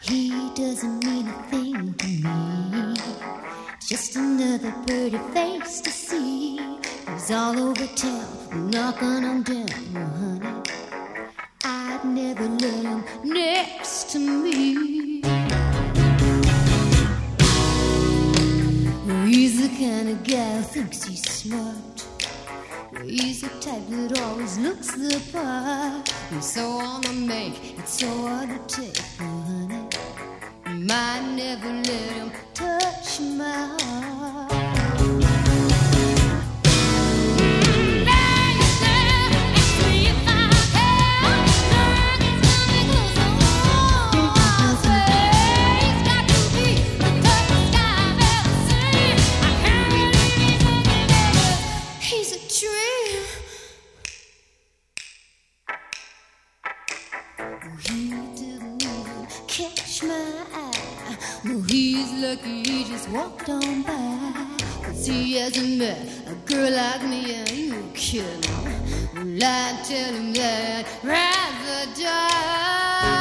He doesn't mean a thing to me. Just another pretty face to see. He's all over town, knocking on down, honey. I'd never let him next to me. He's the kind of guy who thinks he's smart. He's the type that always looks the part. He's so on the make, it's so hard to take, honey. Might never let him touch my heart. He's lucky he just walked on by. 'Cause he hasn't met a girl like me, and you kidding. Well, I tell him that I'd rather die.